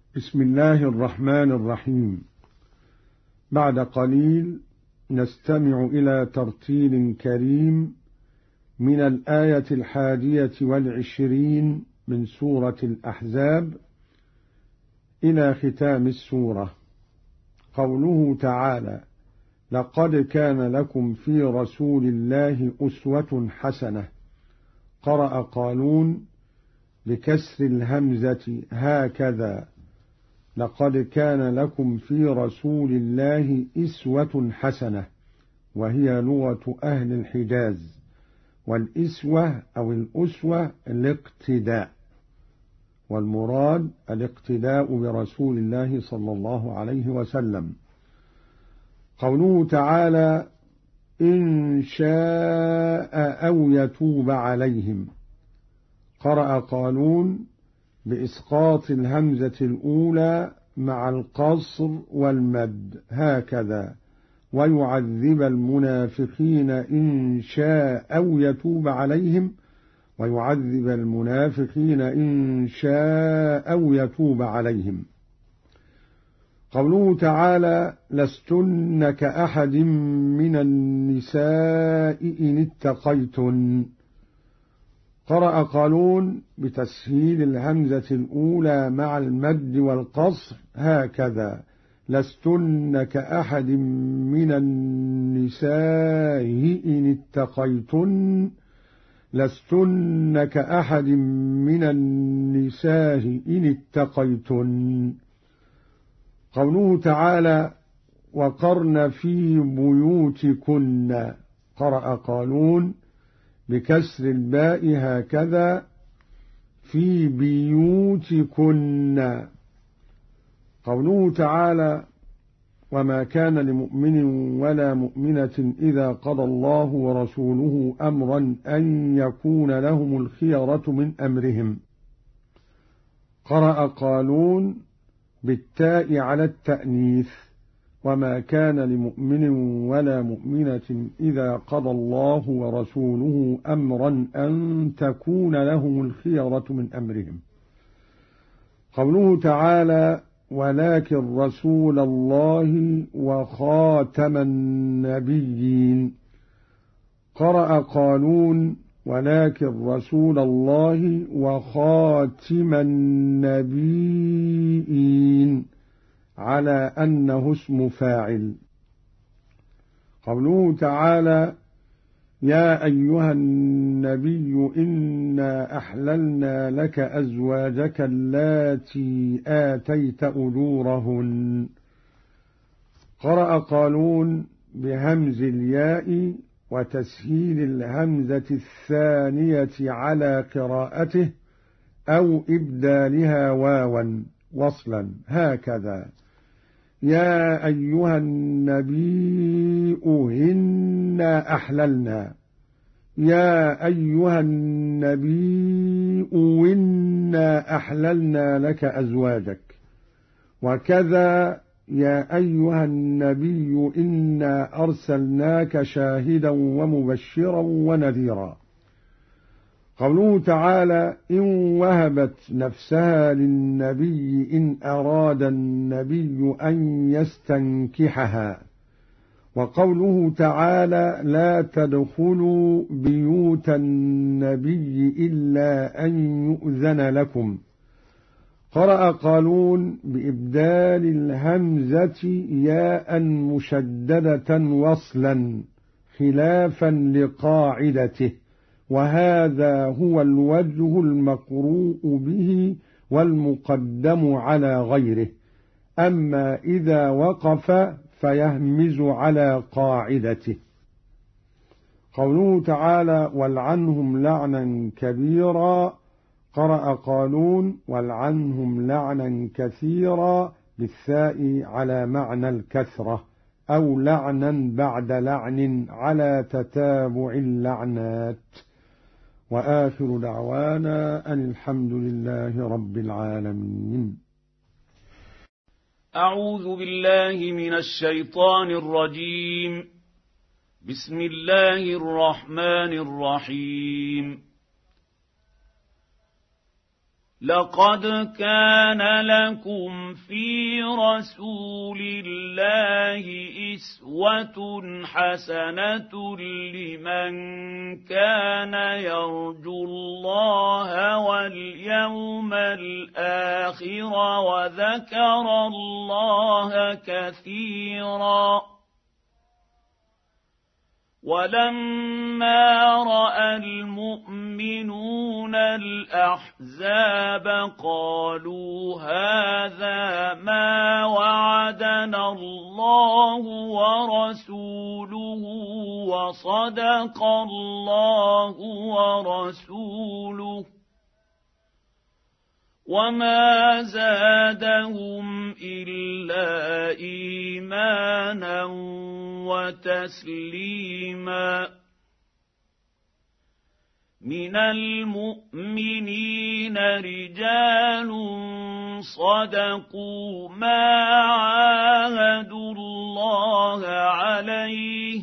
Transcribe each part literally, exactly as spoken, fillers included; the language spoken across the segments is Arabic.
بسم الله الرحمن الرحيم. بعد قليل نستمع إلى ترتيل كريم من الآية الحادية والعشرين من سورة الأحزاب إلى ختام السورة. قوله تعالى: لقد كان لكم في رسول الله أسوة حسنة. قرأ قالون بكسر الهمزة هكذا: لقد كان لكم في رسول الله أسوة حسنة، وهي لغة أهل الحجاز، والإسوة أو الأسوة الاقتداء، والمراد الاقتداء برسول الله صلى الله عليه وسلم. قوله تعالى: إن شاء أو يتوب عليهم. قرأ قالون بإسقاط الهمزة الأولى مع القصر والمد هكذا: ويعذب المنافقين إن شاء أو يتوب عليهم، ويعذب المنافقين إن شاء أو يتوب عليهم. قوله تعالى: لستن كأحد من النساء إن اتقيتن. قرأ قالون بتسهيل الهمزة الأولى مع المد والقصر هكذا: لستن كأحد من النساء إن اتقيتن، لستن كأحد من النساء إن اتقيتن. قوله تعالى: وقرن في بيوتكن. قرأ قالون بكسر الباء هكذا: في بيوتكن. قوله تعالى: وما كان لمؤمن ولا مؤمنة إذا قضى الله ورسوله أمرا أن يكون لهم الخيرة من أمرهم. قرأ قالون بالتاء على التأنيث: وما كان لمؤمن ولا مؤمنة إذا قضى الله ورسوله أمرا أن تكون لهم الخيرة من أمرهم. قوله تعالى: ولكن رسول الله وخاتم النبيين. قرأ قالون ولكن رسول الله وخاتم النبيين على أنه اسم فاعل. قوله تعالى: يا أيها النبي إنا أحللنا لك أزواجك اللاتي آتيت أجورهن. قرأ قالون بهمز الياء وتسهيل الهمزة الثانية على قراءته أو إبدالها واوا وصلا هكذا: يا أيها النبي إنا أحللنا، يا أيها النبي إنا أحللنا لك أزواجك. وكذا يا أيها النبي إنا أرسلناك شاهدا ومبشرا ونذيرا. قوله تعالى: إن وهبت نفسها للنبي إن أراد النبي أن يستنكحها. وقوله تعالى: لا تدخلوا بيوت النبي إلا أن يؤذن لكم. قرأ قالون بإبدال الهمزة ياء مشددة وصلا خلافا لقاعدته، وهذا هو الوجه المقروء به والمقدم على غيره، أما إذا وقف فيهمز على قاعدته. قوله تعالى: والعنهم لعنا كبيرا. قرأ قالون والعنهم لعنا كثيرا بالثاء على معنى الكثرة، أو لعنا بعد لعن على تتابع اللعنات. وآخر دعوانا أن الحمد لله رب العالمين. أعوذ بالله من الشيطان الرجيم. بسم الله الرحمن الرحيم. لقد كان لكم في رسول الله أسوة حسنة لمن كان يرجو الله واليوم الآخر وذكر الله كثيرا. ولما رأى المؤمنون الأحزاب قالوا هذا ما وعدنا الله ورسوله وصدق الله ورسوله وما زادهم إلا إيمانا وتسليما. من المؤمنين رجال صدقوا ما عاهدوا الله عليه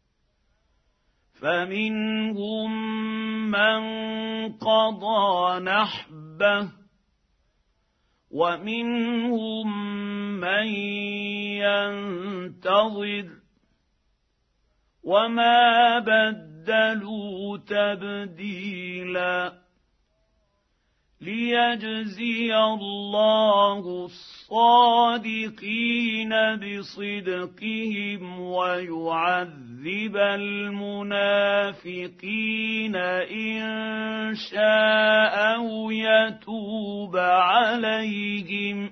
فمنهم من قضى نحبه ومنهم من ينتظر وما بدلوا تبديلا. ليجزي الله الصادقين بصدقهم ويعذب المنافقين إن شاء أو يتوب عليهم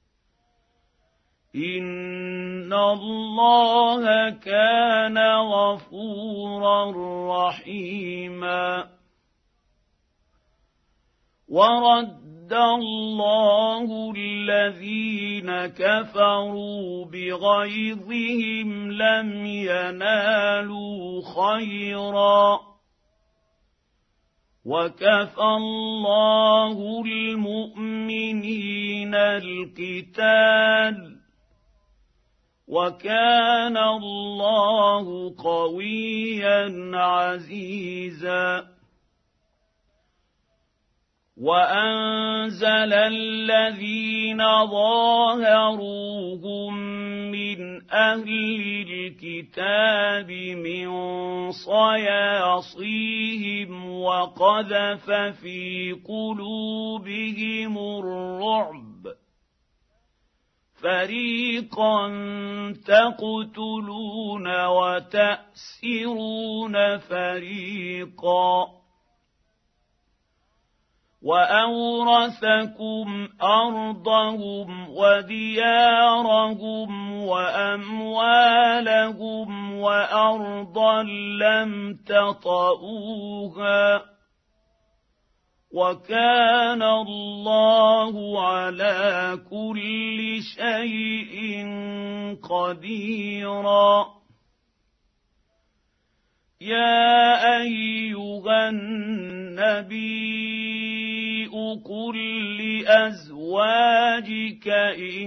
إن الله كان غفورا رحيما. ورد الله الذين كفروا بغيظهم لم ينالوا خيرا وكفى الله المؤمنين القتال وكان الله قويا عزيزا. وأنزل الذين ظاهروهم من أهل الكتاب من صياصيهم وقذف في قلوبهم الرعب فريقا تقتلون وتأسرون فريقا وأورثكم أرضهم وديارهم وأموالهم وأرضا لم تطئوها وكان الله على كل شيء قديرا. يا أيها النبي قل لأزواجك إن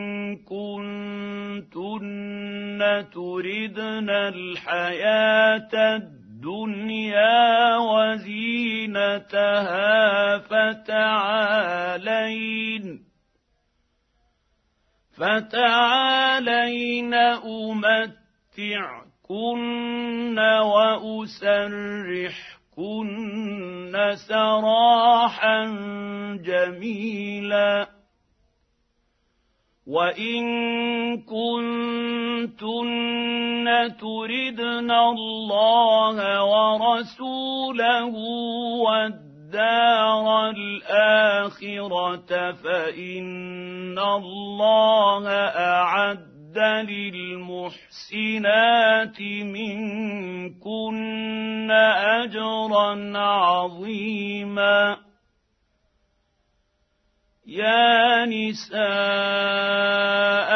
كنتن تردن الحياة الدنيا وزينتها فتعالين فتعالين أمتعكن وأسرحكن سراحا جميلا. وإن كنتن تردن الله ورسوله والدار الآخرة فإن الله أعد للمحسنات منكن أجرا عظيما. يا نساء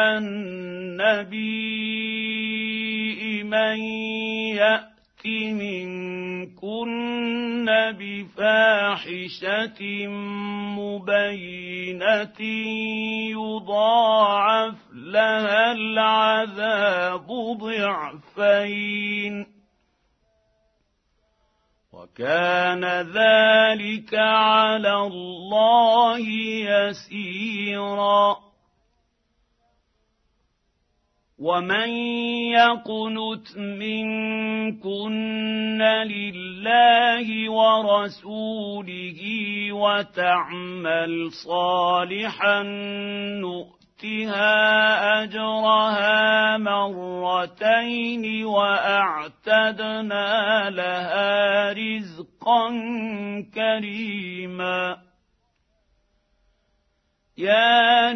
النبي من يأت منكن بفاحشة مبينة يضاعف لها العذاب ضعفين وكان ذلك على الله يسيرا ومن يقنت منكن لله ورسوله وتعمل صالحا نؤتها أجرها مرتين وأعتدنا لها رزقا كريما يا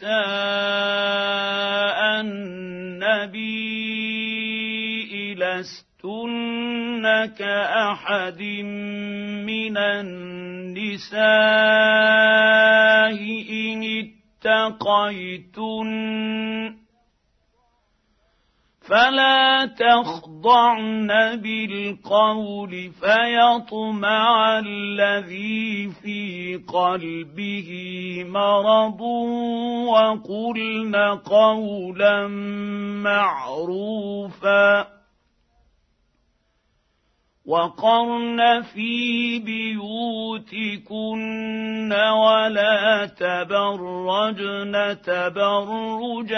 نساء النبي لستن كأحد من النساء إن اتقيتن فلا تخضعن بالقول فيطمع الذي في قلبه مرض وقلن قولا معروفا وقرن في بيوتكن ولا تبرجن تبرج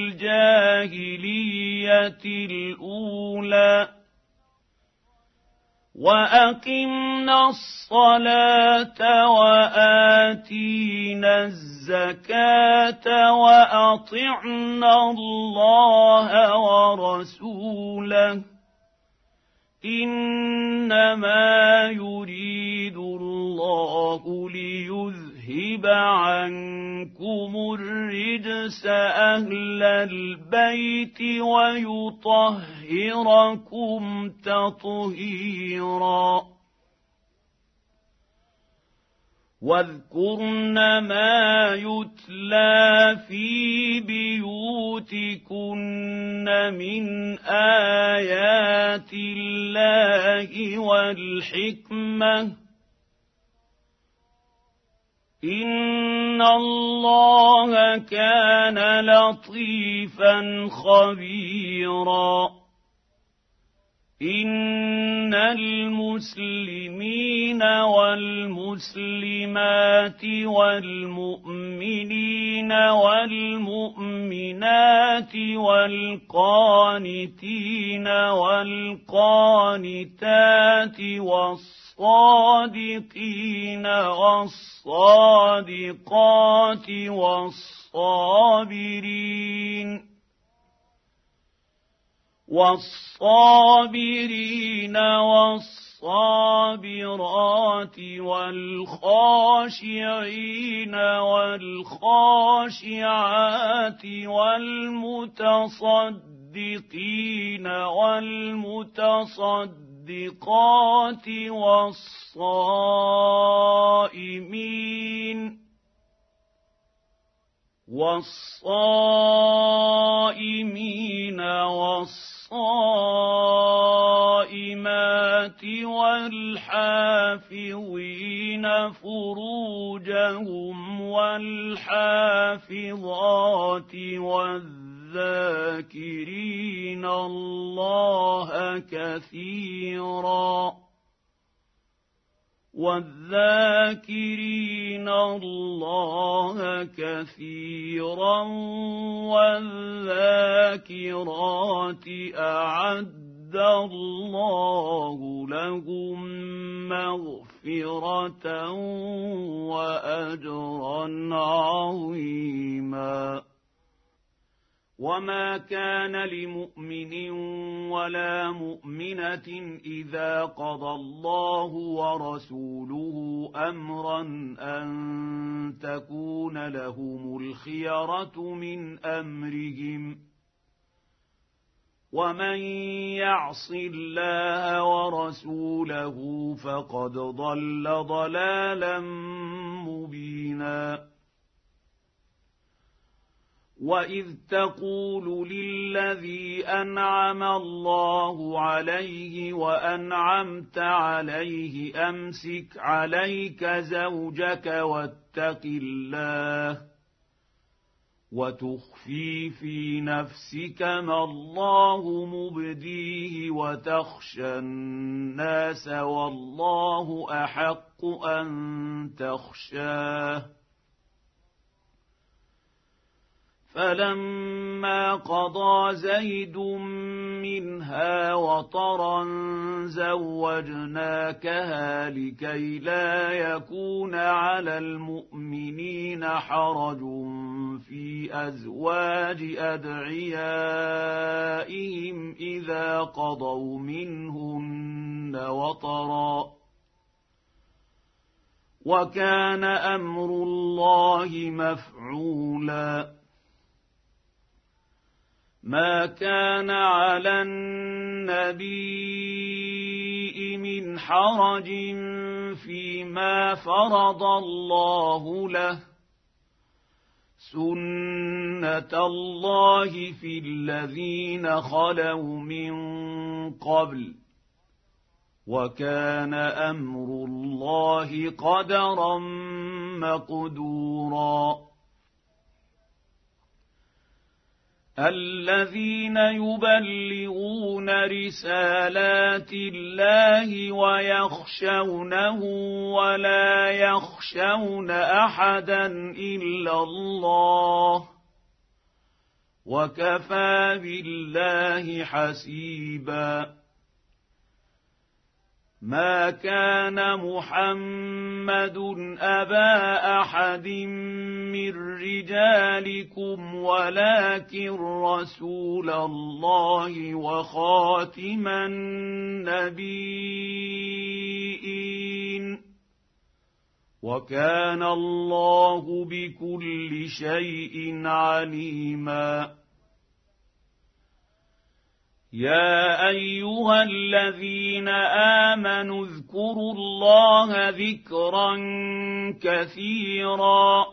الجاهلية الأولى وأقمنا الصلاة وآتينا الزكاة وأطعنا الله ورسوله إنما يريد الله ليذهب عنكم الرجس أهل البيت ويطهركم تطهيرا واذكرن ما يتلى في بيوتكن من آيات الله والحكمة إن الله كان لطيفا خبيرا إن المسلمين والمسلمات والمؤمنين والمؤمنات والقانتين والقانتات والصادقين والصادقات والصابرين والصابرين والصابرات والخاشعين والخاشعات والمتصدقين والمتصدقات والصائمين والصائمين والصائمات والحافظين فروجهم والحافظات والذاكرين الله كثيرا والذاكرين الله كثيرا والذاكرات أعد الله لهم مغفرة وأجرا عظيما وما كان لمؤمن ولا مؤمنة إذا قضى الله ورسوله أمرا أن تكون لهم الخيرة من أمرهم ومن يعص الله ورسوله فقد ضل ضلالا مبينا وإذ تقول للذي أنعم الله عليه وأنعمت عليه أمسك عليك زوجك واتق الله وتخفي في نفسك ما الله مبديه وتخشى الناس والله أحق أن تخشاه. فلما قضى زيد منها وطرا زوجناكها لكي لا يكون على المؤمنين حرج في أزواج أدعيائهم إذا قضوا منهن وطرا وكان أمر الله مفعولا. ما كان على النبي من حرج فيما فرض الله له سنة الله في الذين خلوا من قبل وكان أمر الله قدرا مقدورا. الذين يبلغون رسالات الله ويخشونه ولا يخشون أحدا إلا الله وكفى بالله حسيبا. ما كان محمد أبا أحد من رجالكم ولكن رسول الله وخاتم النبيين وكان الله بكل شيء عليما. يا أيها الذين آمنوا اذكروا الله ذكرا كثيرا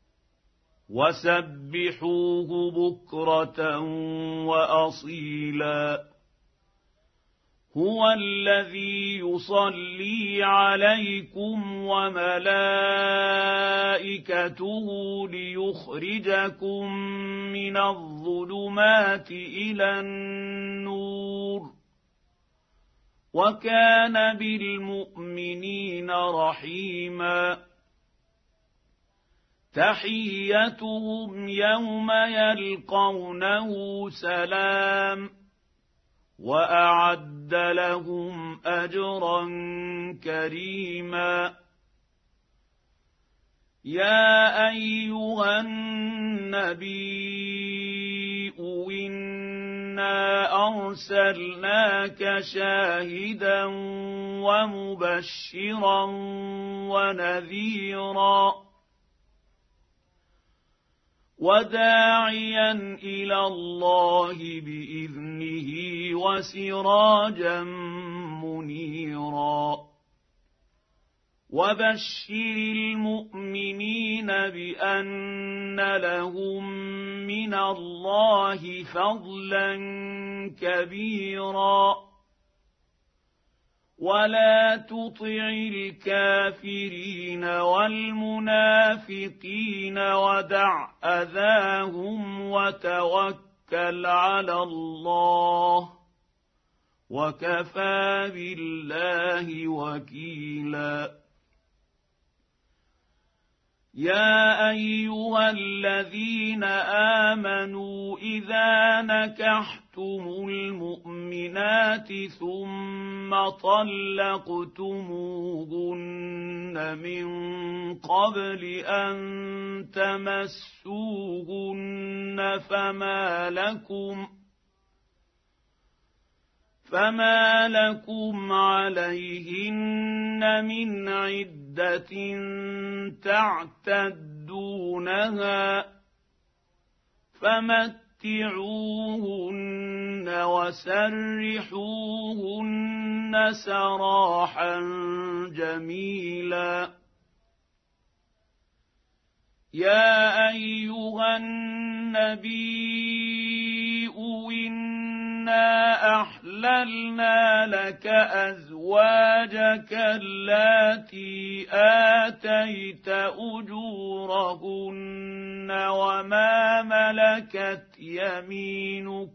وسبحوه بكرة وأصيلا. هو الذي يصلي عليكم وملائكته ليخرجكم من الظلمات إلى النور وكان بالمؤمنين رحيما. تحيتهم يوم يلقونه سلام وأعد لهم أجرا كريما. يا أيها النبي إنا أرسلناك شاهدا ومبشرا ونذيرا وداعيا إلى الله بإذنه وسراجا منيرا. وبشر المؤمنين بأن لهم من الله فضلا كبيرا ولا تطع الكافرين والمنافقين ودع أذاهم وتوكل على الله وكفى بالله وكيلا. يا أيها الذين آمنوا إذا نكحتم المؤمنات ثم طلقتموهن من قبل أن تمسوهن فما لكم فما لكم عليهن من عدة تعتدونها فمتعوهن وسرحوهن سراحا جميلا. يا أيها النبي إنا أحللنا لك أزواجك اللاتي آتيت أجورهن وما ملكت يمينك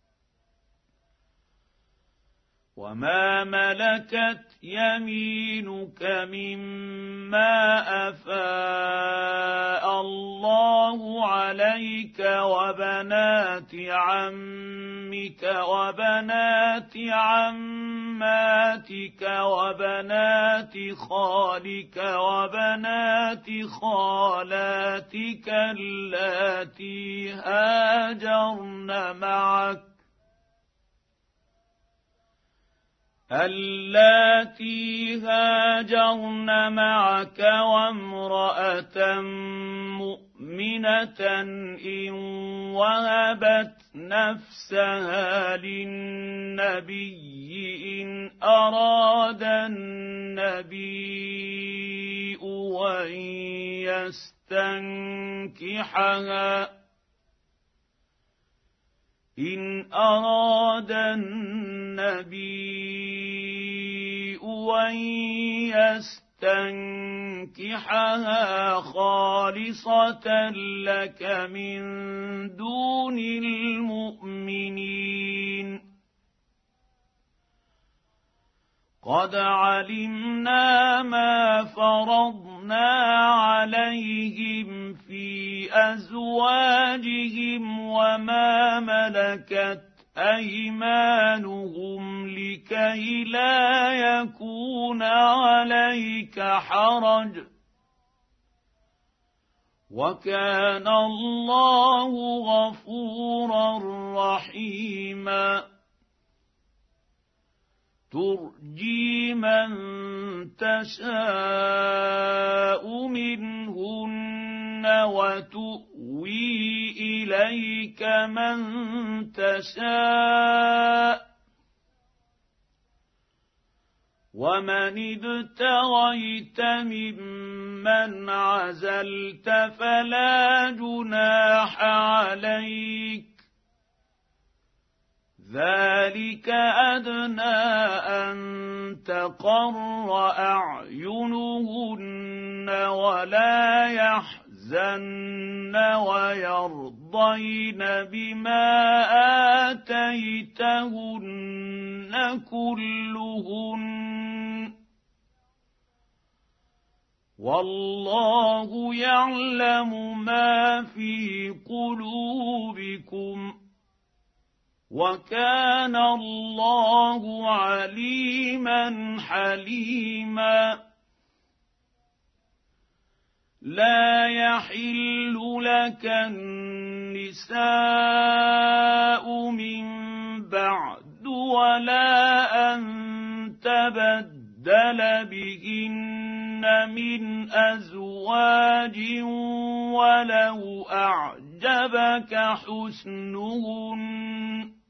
وما ملكت يمينك مما أفاء الله عليك وبنات عمك وبنات عماتك وبنات خالك وبنات خالاتك اللاتي هاجرن معك اللاتي هاجرن معك وامرأة مؤمنة إن وهبت نفسها للنبي إن أراد النبي أن يستنكحها إن أراد النبي أن يستنكحها خالصة لك من دون المؤمنين قد علمنا ما فرضنا عليهم في أزواجهم وما ملكت أيمانهم لكي لا يكون عليك حرج وكان الله غفورا رحيما ترجي من تشاء منهن وتؤوي إليك من تشاء ومن ابتغيت ممن عزلت فلا جناح عليك ذلك أدنى أن تقر أعينهن ولا يحزن ويرضين بما آتيتهن كلهن والله يعلم ما في قلوبكم وكان الله عليما حليما لا يحل لك النساء من بعد ولا أن تبدل بهن من أزواج ولو أعجبك حسنهن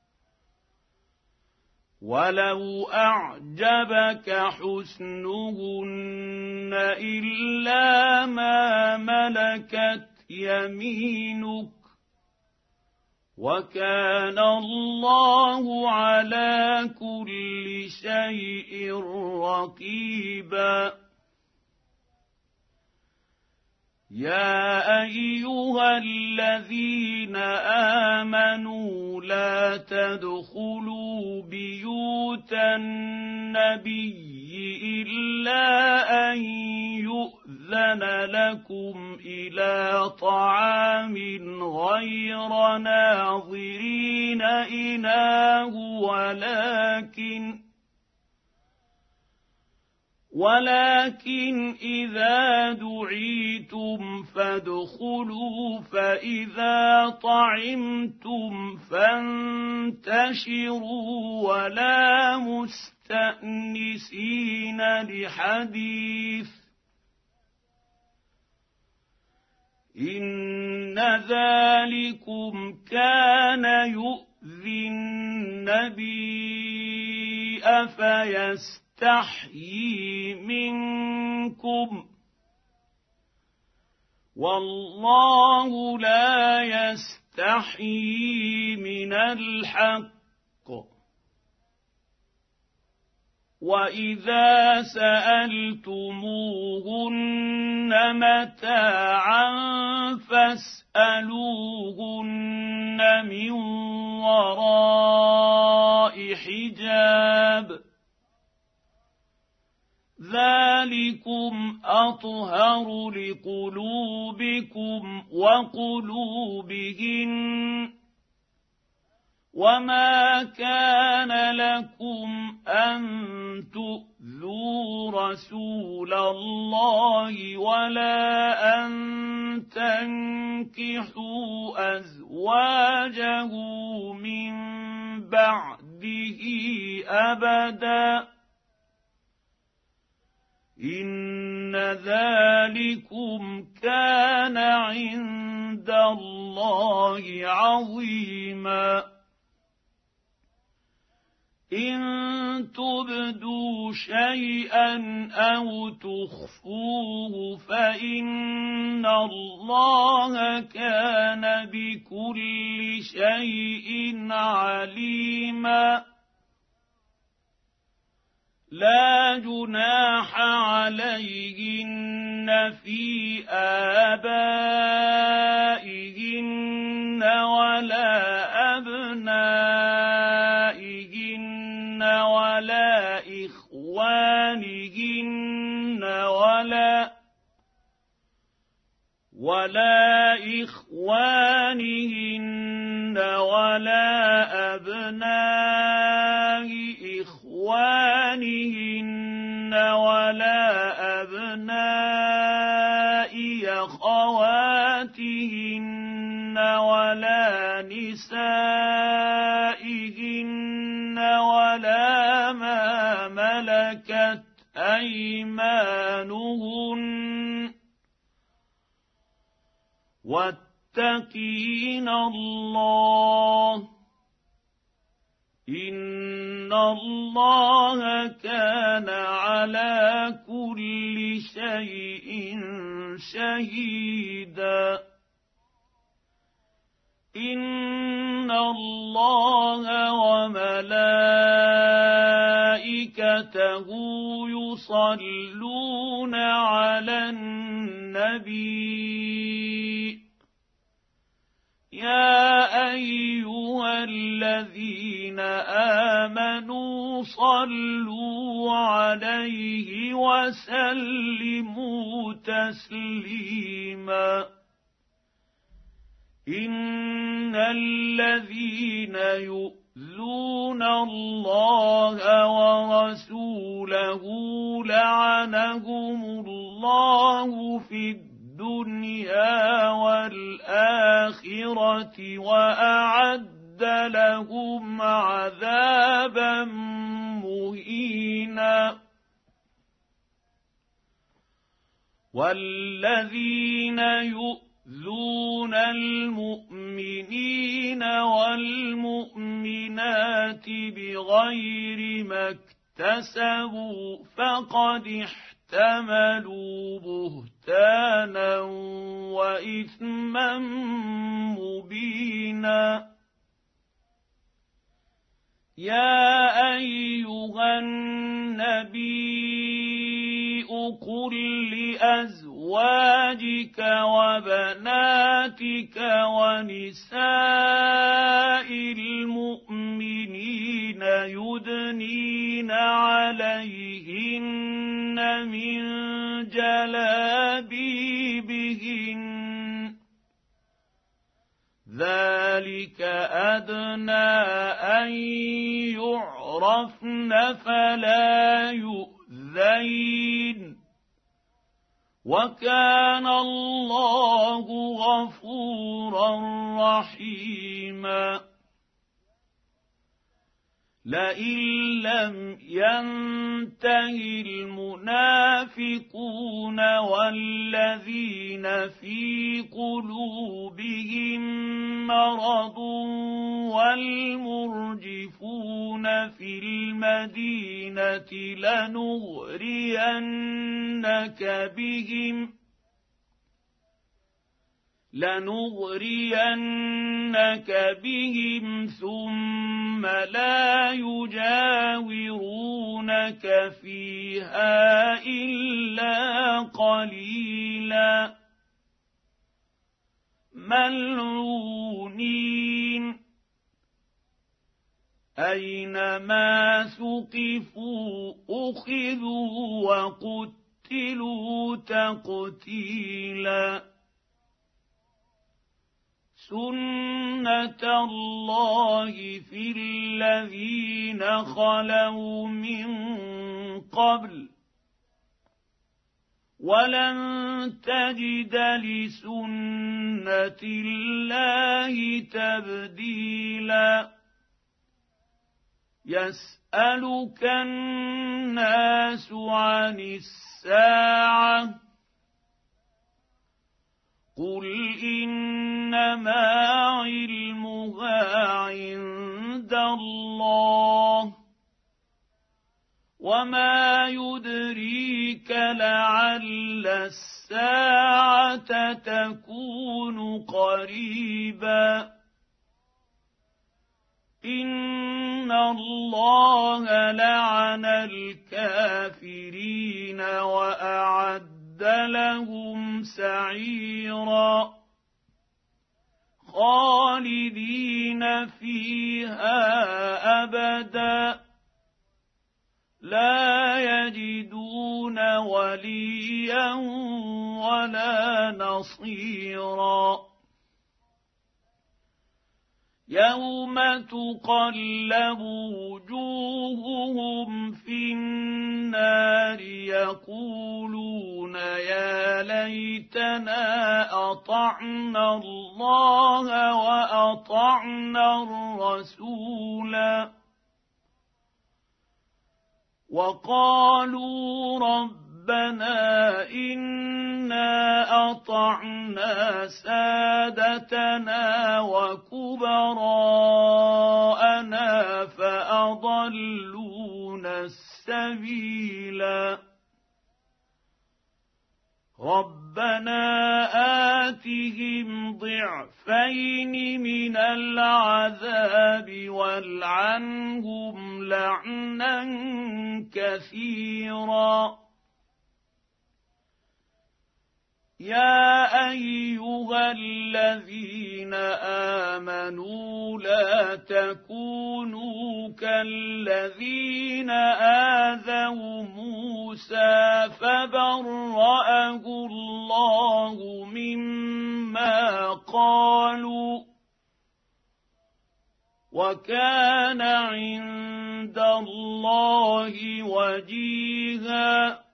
ولو أعجبك حسنهن إلا ما ملكت يمينك وكان الله على كل شيء رقيبا يا أيها الذين آمنوا لا تدخلوا بيوت النبي إلا أن يؤذن لكم إلى طعام غير ناظرين إناه ولكن ولكن إذا دعيتم فادخلوا فإذا طعمتم فانتشروا ولا مستأنسين لحديث إن ذلكم كان يؤذي النبي أفيستحيي يستحيي منكم والله لا يستحيي من الحق وإذا سألتموهن متاعا فاسألوهن من وراء حجاب ذلكم أطهر لقلوبكم وقلوبهن وما كان لكم أن تؤذوا رسول الله ولا أن تنكحوا أزواجه من بعده أبدا إن ذلكم كان عند الله عظيما إن تبدوا شيئا أو تخفوه فإن الله كان بكل شيء عليما لا جناح عليهن في آبائهن ولا أبنائهن ولا إخوانهن ولا ولا إخوانهن ولا أبناء إخوانهن ولا أبناء أخواتهن ولا نسائهن ولا ما ملكت أيمانهن واتقين الله إن الله كان على كل شيء شهيدا إن الله وملائكته يصلون على النبي يا أيها الذين آمنوا صلوا عليه وسلموا تسليما إن الذين يؤذون الله ورسوله لعنهم الله في الدنيا الدنيا والآخرة وأعد لهم عذابا مهينا والذين يؤذون المؤمنين والمؤمنات بغير ما اكتسبوا فقد احتملوا بهتانا وإثما مبينا يا أيها النبي قل لأزواجك وبناتك ونساء المؤمنين يدنين عليهن من جلابيبهن ذلك أدنى أن يعرفن فلا يؤذين وكان الله غفورا رحيما لئن لم ينته المنافقون والذين في قلوبهم مرض والمرجفون في المدينة لنغرينك بهم لنغرينك بهم ثم لا يجاورونك فيها إلا قليلا ملعونين أينما ثقفوا أخذوا وقتلوا تقتيلا سنة الله في الذين خلوا من قبل ولن تجد لسنة الله تبديلا يسألك الناس عن الساعة قل إنما علمها عند الله وما يدريك لعل الساعة تكون قريبا إن الله لعن الكافرين وأعد لهم سعيرا خالدين فيها أبدا لا يجدون وليا ولا نصيرا يوم تقلب وجوههم في النار يقولون يا ليتنا أطعنا الله وأطعنا الرسولا وقالوا ربنا إنا أطعنا سادتنا وكبراءنا فأضلونا السبيلا ربنا آتهم ضعفين من العذاب والعنهم لعنا كثيرا يا أيها الذين آمنوا لا تكونوا كالذين آذوا موسى فبرأه الله مما قالوا وكان عند الله وجيها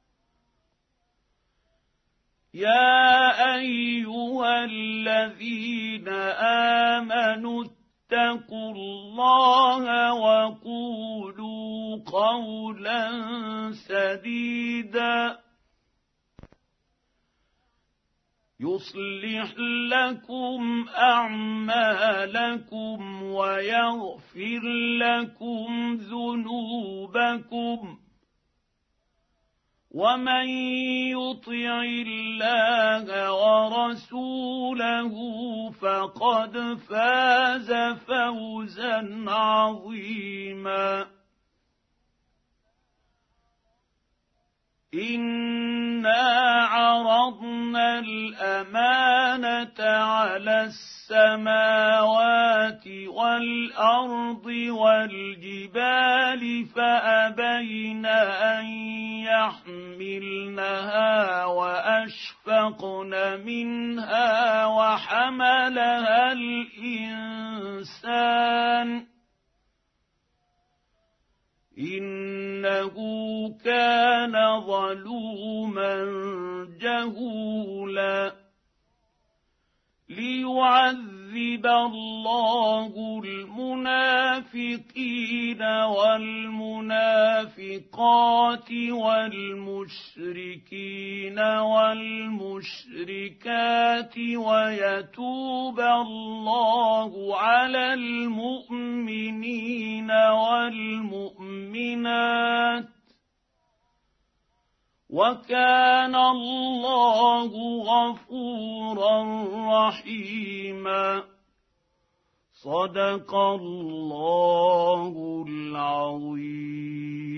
يا أيها الذين آمنوا اتقوا الله وقولوا قولا سديدا يصلح لكم أعمالكم ويغفر لكم ذنوبكم ومن يطع الله ورسوله فقد فاز فوزا عظيما إنا عرضنا الأمانة على السماوات والأرض والجبال فأبين أن يحملنها وأشفقن منها وحملها الإنسان إنه كان ظلوما جهولا ليعذب الله المنافقين والمنافقات والمشركين والمشركات ويتوب الله على المؤمنين والمؤمنات وكان الله غفورا رحيما. صدق الله العظيم.